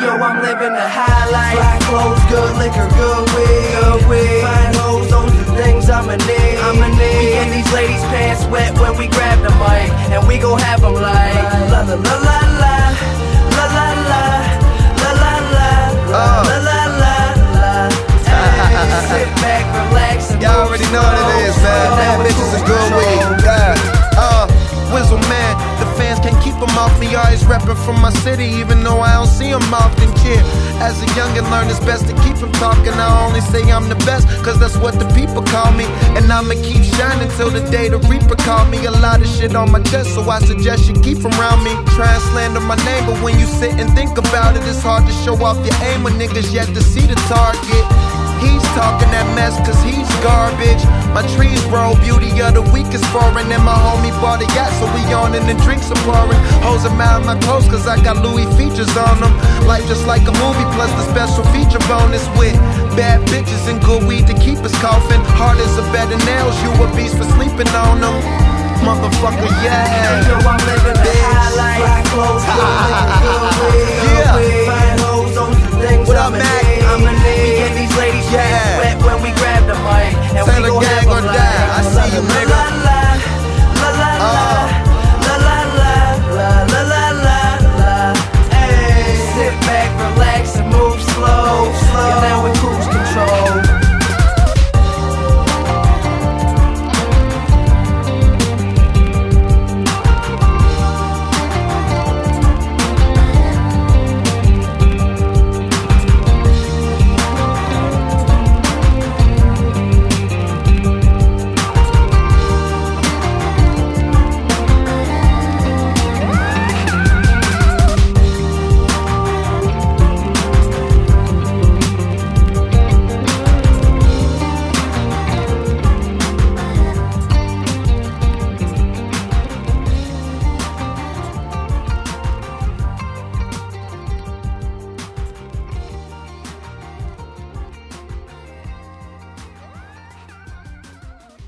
yo, I'm living the high life. Fly clothes, good liquor, good weed. Fine hoes, those the things I'ma need. We get these ladies' pants wet when we grab the mic, and we gon' have them like la la la la la, la la la, la la la, la la la la. Sit back, relax, and y'all already know what it is, man. Bad bitches is good weed. Wizzle, man, the fans can't keep them off me. Always reppin' from my city, even though I don't see them often, kid. As a youngin', learn it's best to keep them talking. I only say I'm the best, cause that's what the people call me. And I'ma keep shining till the day the Reaper call me. A lot of shit on my chest, so I suggest you keep from around me. Try and slander my name, but when you sit and think about it, it's hard to show off your aim when niggas yet to see the target. He's talking that mess cause he's garbage. My trees grow, beauty of the week is foreign. And my homie bought a yacht, so we on and the drinks are pouring. Hoes are mad at my clothes cause I got Louis features on them. Life just like a movie plus the special feature bonus with bad bitches and good weed to keep us coughing. Hard as a bed of nails, you a beast for sleeping on them. Motherfucker, yeah. Yo, I'm living the high life. Fly clothes, good liquor, good weed. Fine hoes, those the things I'ma need. We get these ladies wet when we grab the mic, and we gon' have them like I see you, nigga.